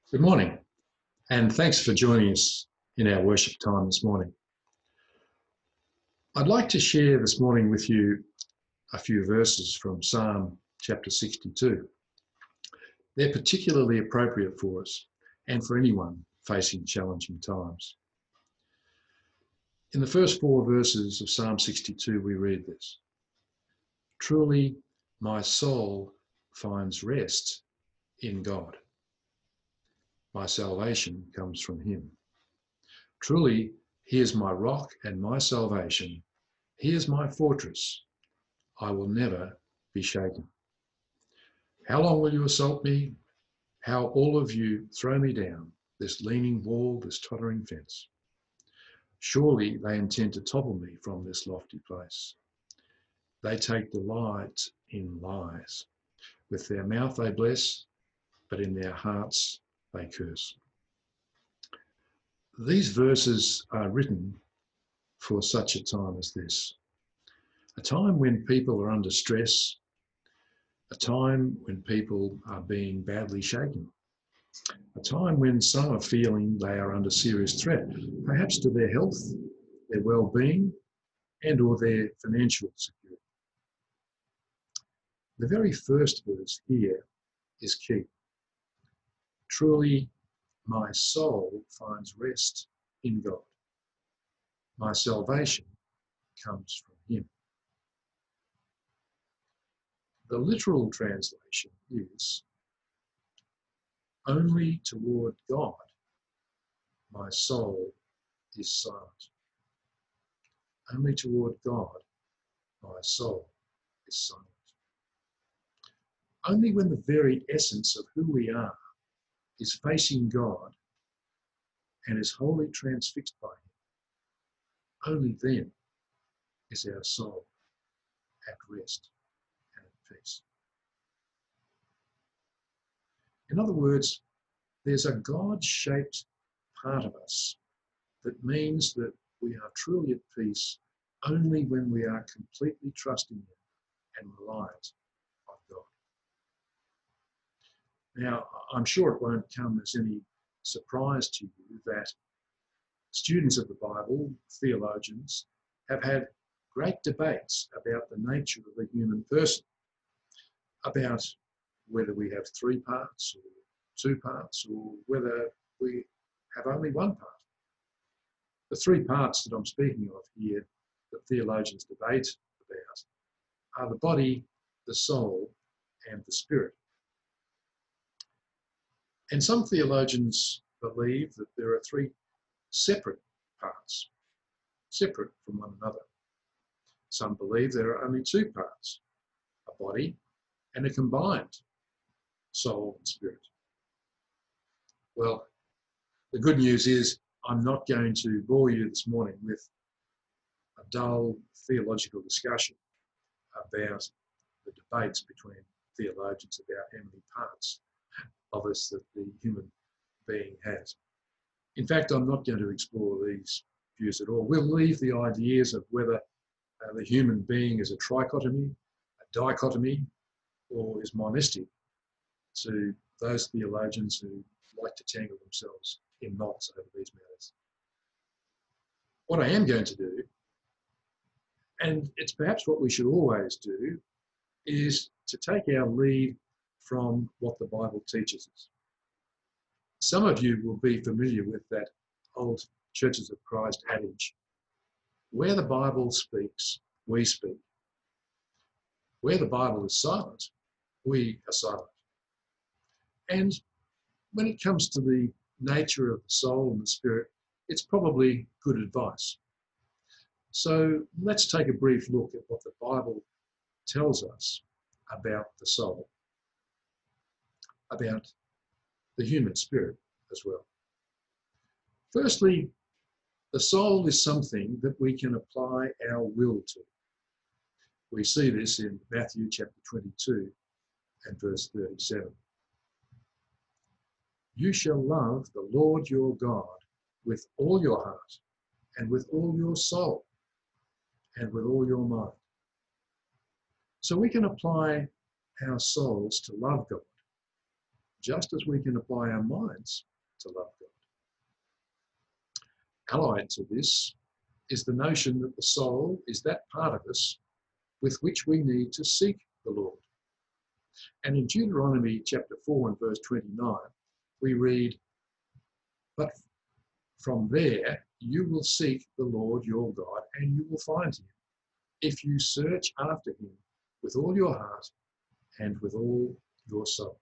Good morning, and thanks for joining us in our worship time this morning. I'd like to share this morning with you a few verses from Psalm chapter 62. They're particularly appropriate for us and for anyone facing challenging times. In the first four verses of Psalm 62, we read this: "Truly, my soul finds rest in God. My salvation comes from him. Truly, he is my rock and my salvation. He is my fortress. I will never be shaken. How long will you assault me? How all of you throw me down, this leaning wall, this tottering fence? Surely they intend to topple me from this lofty place. They take delight in lies. With their mouth they bless, but in their hearts they curse." These verses are written for such a time as this, a time when people are under stress, a time when people are being badly shaken, a time when some are feeling they are under serious threat, perhaps to their health, their well-being, and or their financial security. The very first verse here is key. Truly, my soul finds rest in God. My salvation comes from him. The literal translation is, only toward God my soul is silent. Only toward God my soul is silent. Only when the very essence of who we are is facing God and is wholly transfixed by him, only then is our soul at rest and at peace. In other words, there's a God-shaped part of us that means that we are truly at peace only when we are completely trusting him and reliant on God. Now, I'm sure it won't come as any surprise to you that students of the Bible, theologians, have had great debates about the nature of the human person, about whether we have three parts or two parts, or whether we have only one part. The three parts that I'm speaking of here that theologians debate about are the body, the soul, and the spirit. And some theologians believe that there are three separate parts, separate from one another. Some believe there are only two parts, a body and a combined soul and spirit. Well, the good news is I'm not going to bore you this morning with a dull theological discussion about the debates between theologians about how many parts of us that the human being has. In fact, I'm not going to explore these views at all. We'll leave the ideas of whether the human being is a trichotomy, a dichotomy, or is monistic to those theologians who like to tangle themselves in knots over these matters. What I am going to do, and it's perhaps what we should always do, is to take our lead from what the Bible teaches us. Some of you will be familiar with that old Churches of Christ adage, where the Bible speaks, we speak. Where the Bible is silent, we are silent. And when it comes to the nature of the soul and the spirit, it's probably good advice. So let's take a brief look at what the Bible tells us about the soul, about the human spirit as well. Firstly, the soul is something that we can apply our will to. We see this in Matthew chapter 22 and verse 37. You shall love the Lord your God with all your heart and with all your soul and with all your mind. So we can apply our souls to love God, just as we can apply our minds to love God. Allied to this is the notion that the soul is that part of us with which we need to seek the Lord. And in Deuteronomy chapter 4 and verse 29, we read, "But from there you will seek the Lord your God, and you will find him, if you search after him with all your heart and with all your soul."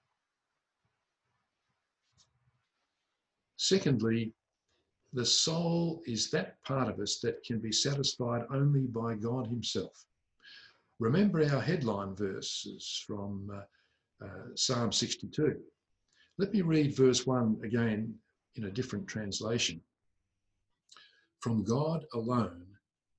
Secondly, the soul is that part of us that can be satisfied only by God himself. Remember our headline verses from Psalm 62. Let me read verse 1 again in a different translation. From God alone,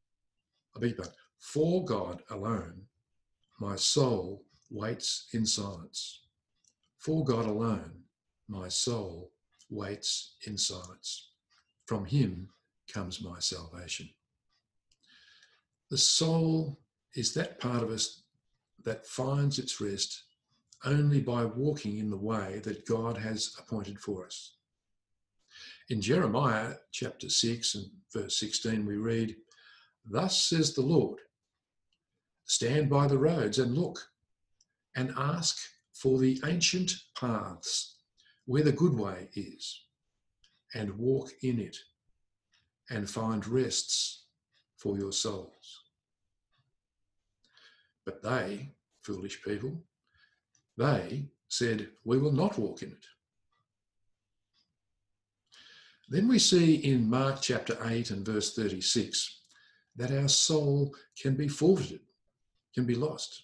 for God alone, my soul waits in silence. For God alone, my soul waits in silence. From him comes my salvation. The soul is that part of us that finds its rest only by walking in the way that God has appointed for us. In Jeremiah chapter 6 and verse 16 we read, "Thus says the Lord, stand by the roads and look, and ask for the ancient paths where the good way is, and walk in it, and find rests for your souls." But they, foolish people, they said, "We will not walk in it." Then we see in Mark chapter 8 and verse 36 that our soul can be forfeited, can be lost.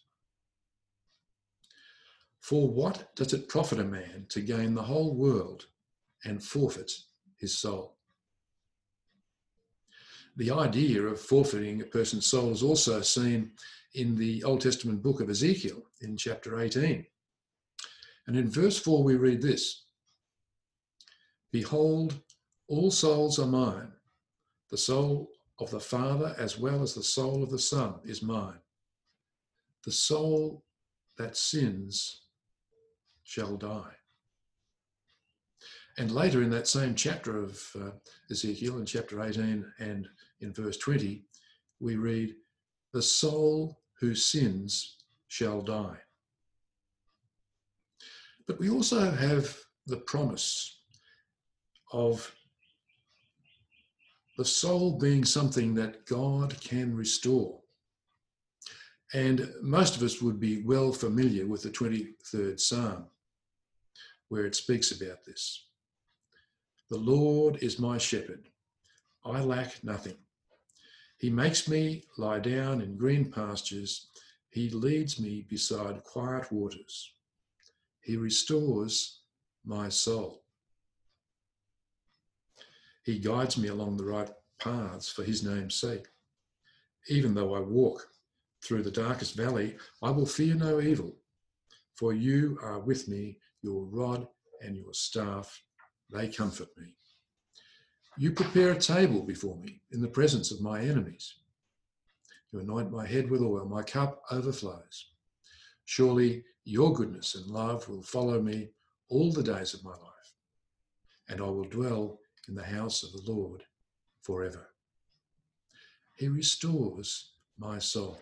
"For what does it profit a man to gain the whole world and forfeit his soul?" The idea of forfeiting a person's soul is also seen in the Old Testament book of Ezekiel in chapter 18. And in verse 4 we read this, "Behold, all souls are mine. The soul of the Father as well as the soul of the Son is mine. The soul that sins shall die." And later in that same chapter of Ezekiel, in chapter 18 and in verse 20, we read, "The soul who sins shall die." But we also have the promise of the soul being something that God can restore. And most of us would be well familiar with the 23rd Psalm, where it speaks about this. "The Lord is my shepherd. I lack nothing. He makes me lie down in green pastures. He leads me beside quiet waters. He restores my soul. He guides me along the right paths for his name's sake. Even though I walk through the darkest valley, I will fear no evil, for you are with me, your rod and your staff, they comfort me. You prepare a table before me in the presence of my enemies. You anoint my head with oil, my cup overflows. Surely your goodness and love will follow me all the days of my life, and I will dwell in the house of the Lord forever." He restores my soul.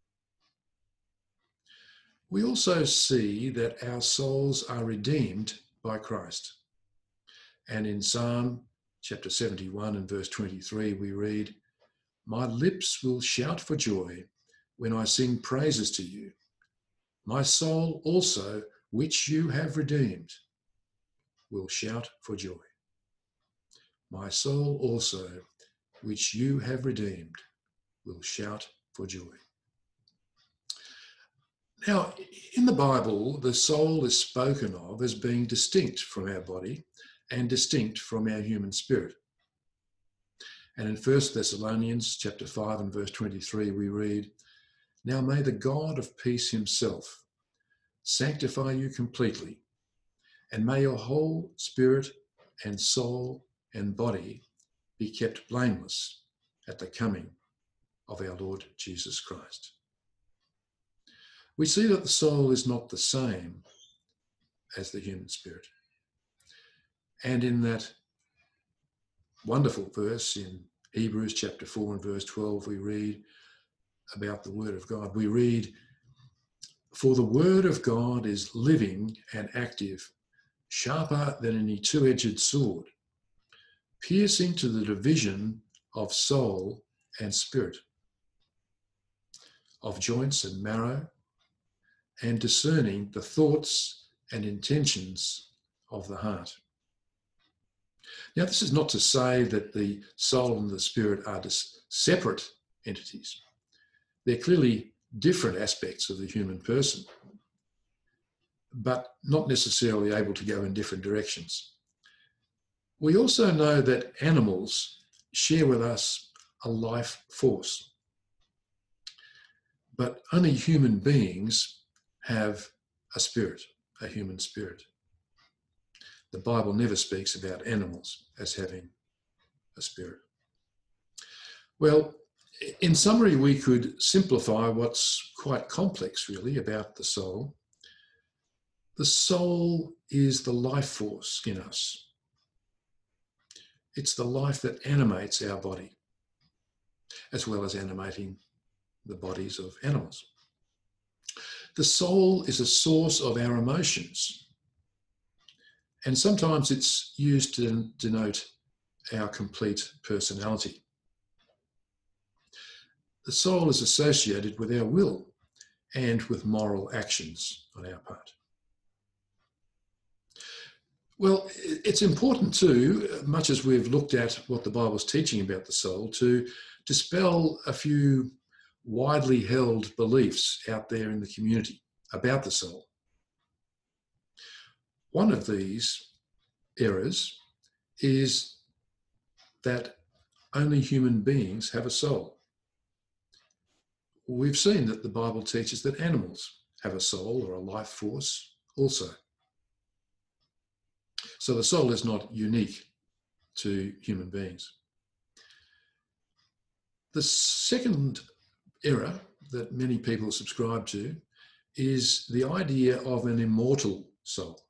We also see that our souls are redeemed by Christ. And in Psalm chapter 71 and verse 23, we read, "My lips will shout for joy when I sing praises to you. My soul also, which you have redeemed, will shout for joy." My soul also, which you have redeemed, will shout for joy. Now, in the Bible, the soul is spoken of as being distinct from our body and distinct from our human spirit. And in 1 Thessalonians chapter 5 and verse 23, we read, "Now may the God of peace himself sanctify you completely, and may your whole spirit and soul and body be kept blameless at the coming of our Lord Jesus Christ." We see that the soul is not the same as the human spirit. And in that wonderful verse in Hebrews chapter 4 and verse 12, we read about the word of God. We read, "For the word of God is living and active, sharper than any two-edged sword, piercing to the division of soul and spirit, of joints and marrow, and discerning the thoughts and intentions of the heart." Now, this is not to say that the soul and the spirit are separate entities. They're clearly different aspects of the human person, but not necessarily able to go in different directions. We also know that animals share with us a life force, but only human beings have a spirit, a human spirit. The Bible never speaks about animals as having a spirit. Well, in summary, we could simplify what's quite complex, really, about the soul. The soul is the life force in us. It's the life that animates our body, as well as animating the bodies of animals. The soul is a source of our emotions, and sometimes it's used to denote our complete personality. The soul is associated with our will and with moral actions on our part. Well, it's important too, much as we've looked at what the Bible's teaching about the soul, to dispel a few widely held beliefs out there in the community about the soul. One of these errors is that only human beings have a soul. We've seen that the Bible teaches that animals have a soul or a life force also. So the soul is not unique to human beings. The second error that many people subscribe to is the idea of an immortal soul.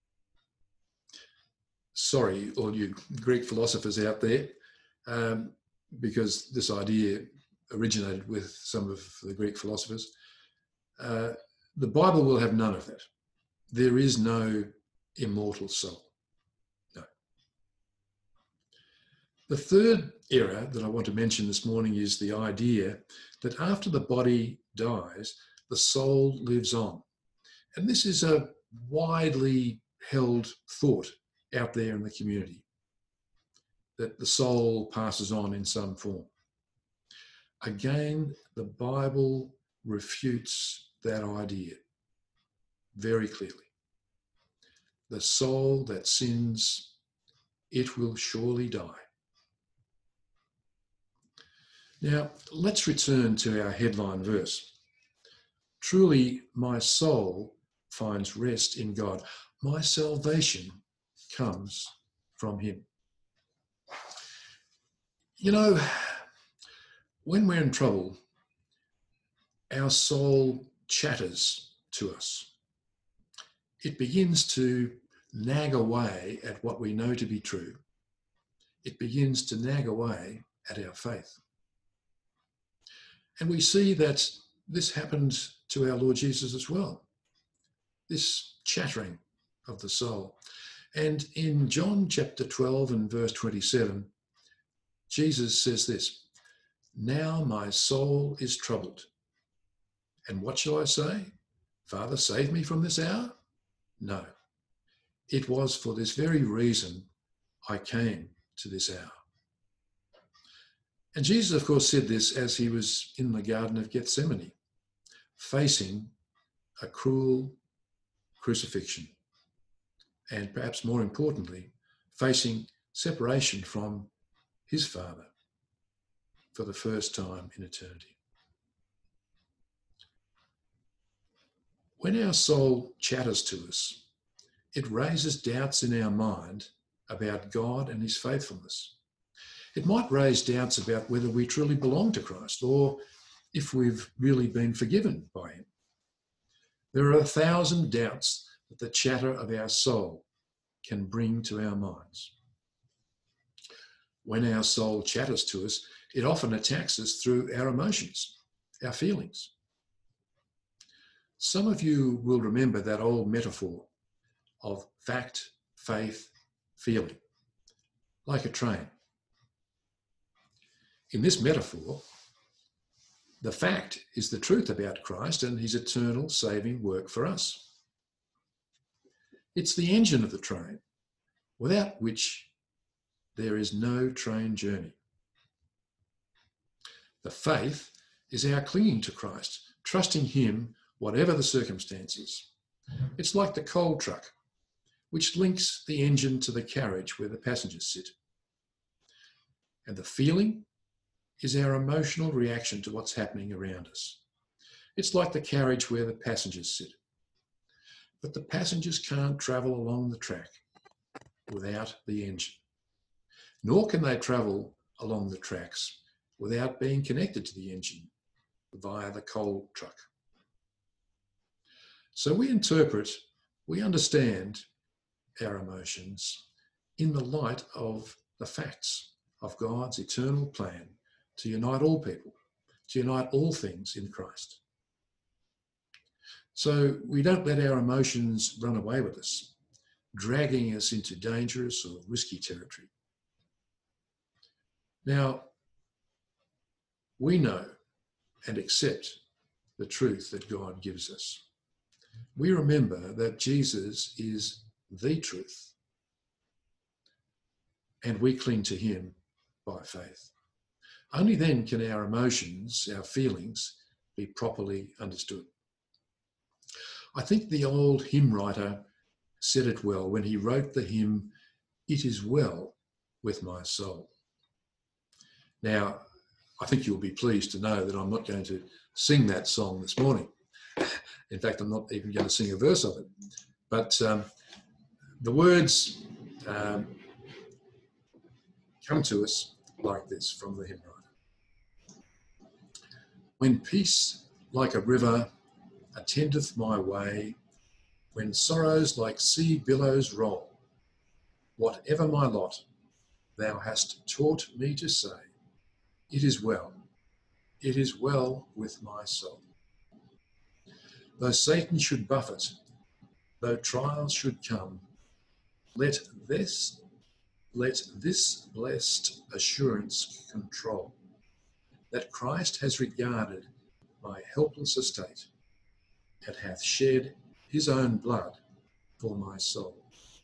Sorry, all you Greek philosophers out there, because this idea originated with some of the Greek philosophers. The Bible will have none of that. There is no immortal soul. No. The third error that I want to mention this morning is the idea that after the body dies, the soul lives on. And this is a widely held thought out there in the community, that the soul passes on in some form. Again, the Bible refutes that idea very clearly. The soul that sins, it will surely die. Now, let's return to our headline verse. Truly, my soul finds rest in God. My salvation comes from him. You know, when we're in trouble, our soul chatters to us. It begins to nag away at what we know to be true. It begins to nag away at our faith. And we see that this happened to our Lord Jesus as well, this chattering of the soul. And in John chapter 12 and verse 27, Jesus says this, "Now my soul is troubled. And what shall I say? Father, save me from this hour? No. It was for this very reason I came to this hour." And Jesus, of course, said this as he was in the Garden of Gethsemane, facing a cruel crucifixion. And perhaps more importantly, facing separation from his Father for the first time in eternity. When our soul chatters to us, it raises doubts in our mind about God and his faithfulness. It might raise doubts about whether we truly belong to Christ or if we've really been forgiven by him. There are 1,000 doubts that the chatter of our soul can bring to our minds. When our soul chatters to us, it often attacks us through our emotions, our feelings. Some of you will remember that old metaphor of fact, faith, feeling, like a train. In this metaphor, the fact is the truth about Christ and his eternal saving work for us. It's the engine of the train, without which there is no train journey. The faith is our clinging to Christ, trusting him whatever the circumstances. It's like the coal truck, which links the engine to the carriage where the passengers sit. And the feeling is our emotional reaction to what's happening around us. It's like the carriage where the passengers sit. But the passengers can't travel along the track without the engine, nor can they travel along the tracks without being connected to the engine via the coal truck. So we understand our emotions in the light of the facts of God's eternal plan to unite all people, to unite all things in Christ. So we don't let our emotions run away with us, dragging us into dangerous or risky territory. Now, we know and accept the truth that God gives us. We remember that Jesus is the truth, and we cling to him by faith. Only then can our emotions, our feelings, be properly understood. I think the old hymn writer said it well when he wrote the hymn, "It is well with my soul." Now, I think you'll be pleased to know that I'm not going to sing that song this morning. In fact, I'm not even going to sing a verse of it. But the words come to us like this from the hymn writer. When peace like a river attendeth my way, when sorrows like sea billows roll, whatever my lot, thou hast taught me to say, it is well with my soul. Though Satan should buffet, though trials should come, let this blessed assurance control, that Christ has regarded my helpless estate, and hath shed his own blood for my soul.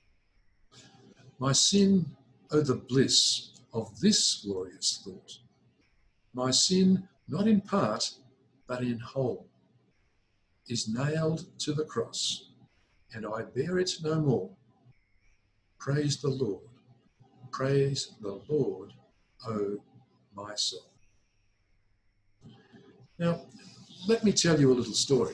My sin, oh the bliss of this glorious thought, my sin not in part, but in whole, is nailed to the cross, and I bear it no more. Praise the Lord, O my soul. Now, let me tell you a little story.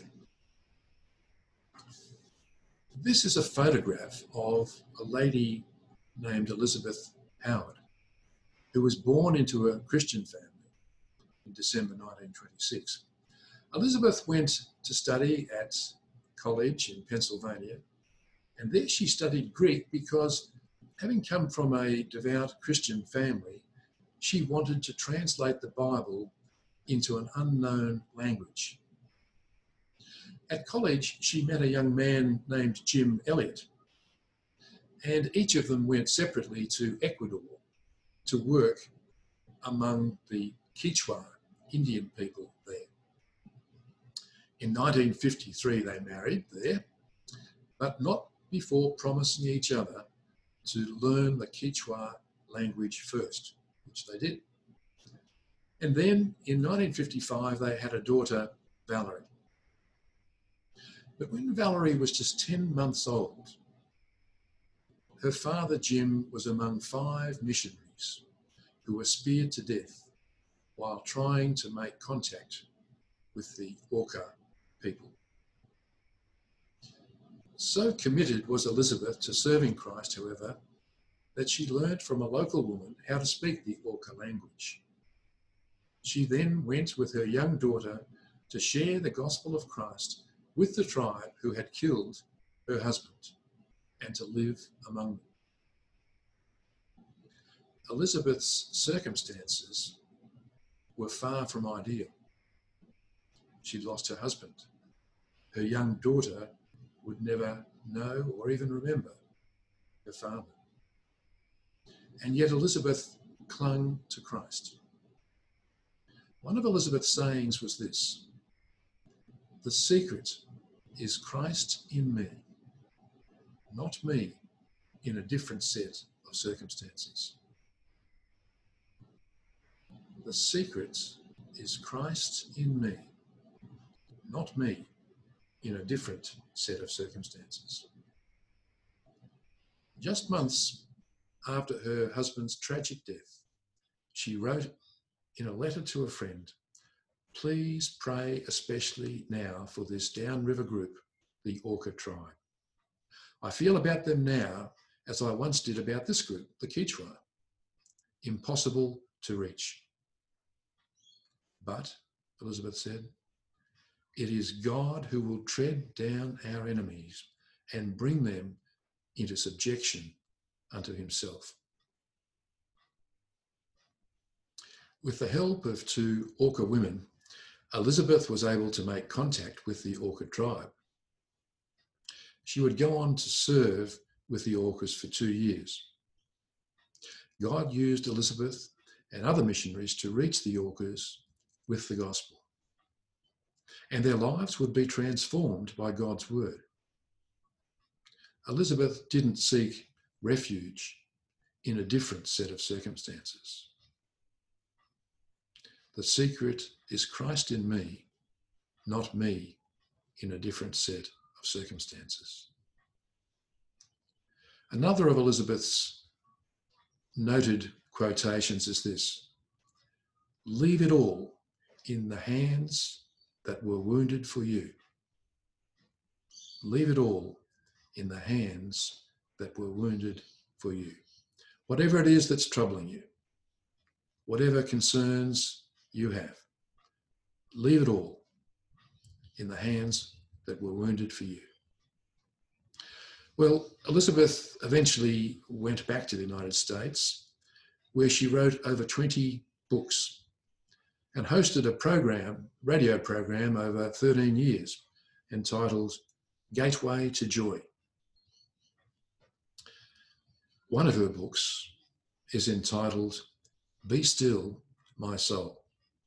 This is a photograph of a lady named Elizabeth Howard, who was born into a Christian family in December 1926. Elizabeth went to study at college in Pennsylvania, and there she studied Greek because, having come from a devout Christian family, she wanted to translate the Bible into an unknown language. At college, she met a young man named Jim Elliot, and each of them went separately to Ecuador to work among the Quechua Indian people there. In 1953, they married there, but not before promising each other to learn the Quechua language first, which they did. And then in 1955, they had a daughter, Valerie. But when Valerie was just 10 months old, her father, Jim, was among 5 missionaries who were speared to death while trying to make contact with the Auca people. So committed was Elizabeth to serving Christ, however, that she learnt from a local woman how to speak the Auca language. She then went with her young daughter to share the gospel of Christ with the tribe who had killed her husband and to live among them. Elizabeth's circumstances were far from ideal. She'd lost her husband. Her young daughter would never know or even remember her father. And yet Elizabeth clung to Christ. One of Elizabeth's sayings was this: "The secret is Christ in me, not me in a different set of circumstances." The secret is Christ in me, not me in a different set of circumstances. Just months after her husband's tragic death, she wrote in a letter to a friend, "Please pray especially now for this downriver group, the Orca tribe. I feel about them now as I once did about this group, the Quechua. Impossible to reach. But," Elizabeth said, "it is God who will tread down our enemies and bring them into subjection unto himself." With the help of 2 Orca women, Elizabeth was able to make contact with the Orca tribe. She would go on to serve with the Orcas for 2 years. God used Elizabeth and other missionaries to reach the Orcas with the gospel. And their lives would be transformed by God's word. Elizabeth didn't seek refuge in a different set of circumstances. The secret is Christ in me, not me in a different set of circumstances. Another of Elizabeth's noted quotations is this: "Leave it all in the hands that were wounded for you. Leave it all in the hands that were wounded for you." Whatever it is that's troubling you, whatever concerns you have, leave it all in the hands that were wounded for you. Well, Elizabeth eventually went back to the United States, where she wrote over 20 books and hosted a radio program over 13 years entitled Gateway to Joy. One of her books is entitled Be Still, My Soul.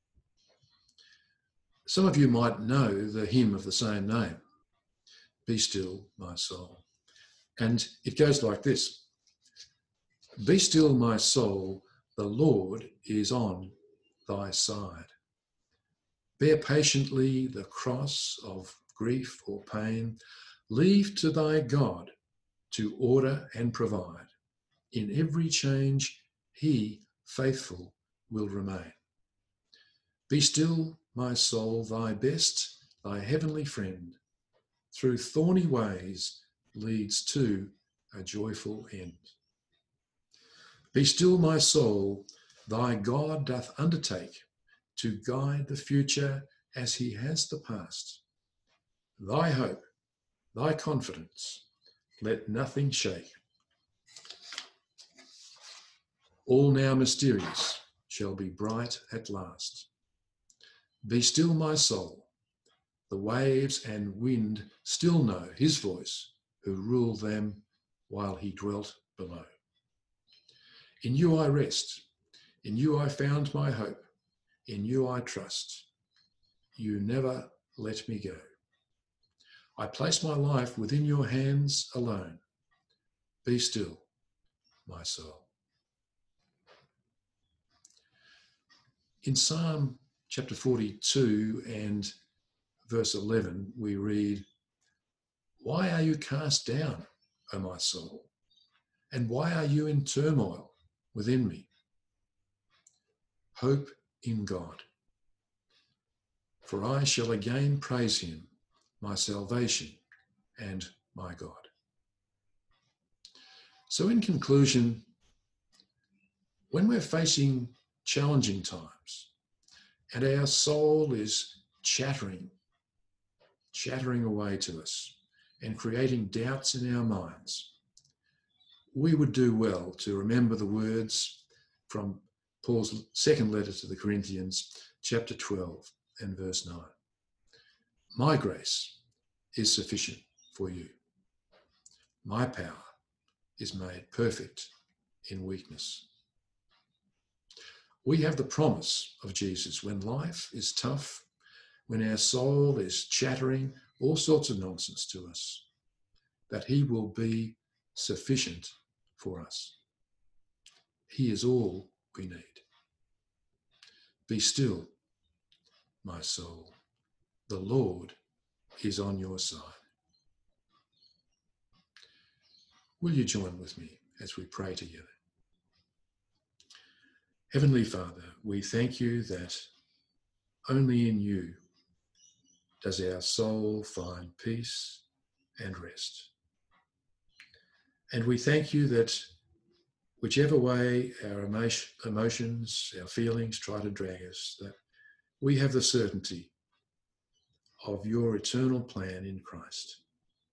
Some of you might know the hymn of the same name, Be Still, My Soul. And it goes like this: "Be still, my soul, the Lord is on thy side. Bear patiently the cross of grief or pain. Leave to thy God to order and provide. In every change, he faithful will remain. Be still, my soul, thy best, thy heavenly friend, through thorny ways leads to a joyful end. Be still, my soul, thy God doth undertake to guide the future as he has the past. Thy hope, thy confidence, let nothing shake. All now mysterious shall be bright at last. Be still, my soul, the waves and wind still know his voice, who ruled them while he dwelt below. In you I rest, in you I found my hope, in you I trust. You never let me go. I place my life within your hands alone. Be still, my soul." In Psalm chapter 42 and verse 11, we read, "Why are you cast down, O my soul? And why are you in turmoil within me? Hope in God, for I shall again praise him, my salvation and my God." So in conclusion, when we're facing challenging times and our soul is chattering away to us, and creating doubts in our minds, we would do well to remember the words from Paul's second letter to the Corinthians, chapter 12 and verse 9. My grace is sufficient for you. My power is made perfect in weakness. We have the promise of Jesus when life is tough, when our soul is chattering all sorts of nonsense to us, that he will be sufficient for us. He is all we need. Be still, my soul. The Lord is on your side. Will you join with me as we pray together? Heavenly Father, we thank you that only in you does our soul find peace and rest. And we thank you that whichever way our emotions, our feelings try to drag us, that we have the certainty of your eternal plan in Christ.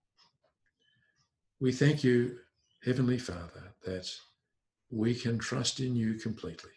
We thank you, Heavenly Father, that we can trust in you completely.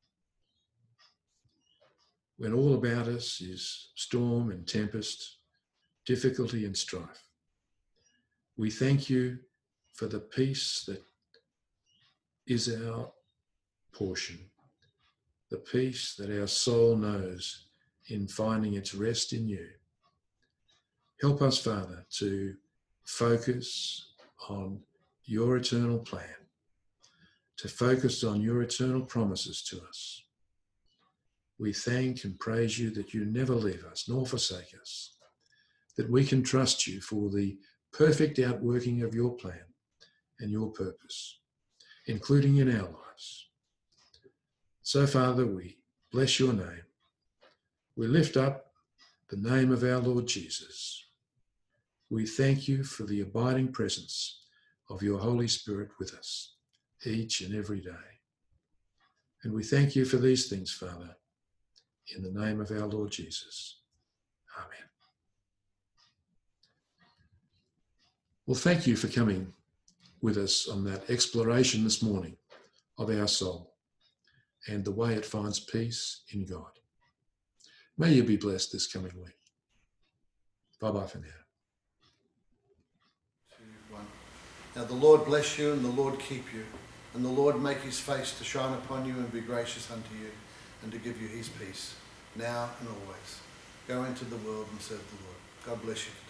When all about us is storm and tempest, difficulty and strife, we thank you for the peace that is our portion, the peace that our soul knows in finding its rest in you. Help us, Father, to focus on your eternal plan, to focus on your eternal promises to us. We thank and praise you that you never leave us nor forsake us, that we can trust you for the perfect outworking of your plan and your purpose, including in our lives. So, Father, we bless your name. We lift up the name of our Lord Jesus. We thank you for the abiding presence of your Holy Spirit with us each and every day. And we thank you for these things, Father, in the name of our Lord Jesus. Amen. Well, thank you for coming with us on that exploration this morning of our soul and the way it finds peace in God. May you be blessed this coming week. Bye-bye for now. Now the Lord bless you and the Lord keep you, and the Lord make his face to shine upon you and be gracious unto you, and to give you his peace, now and always. Go into the world and serve the Lord. God bless you.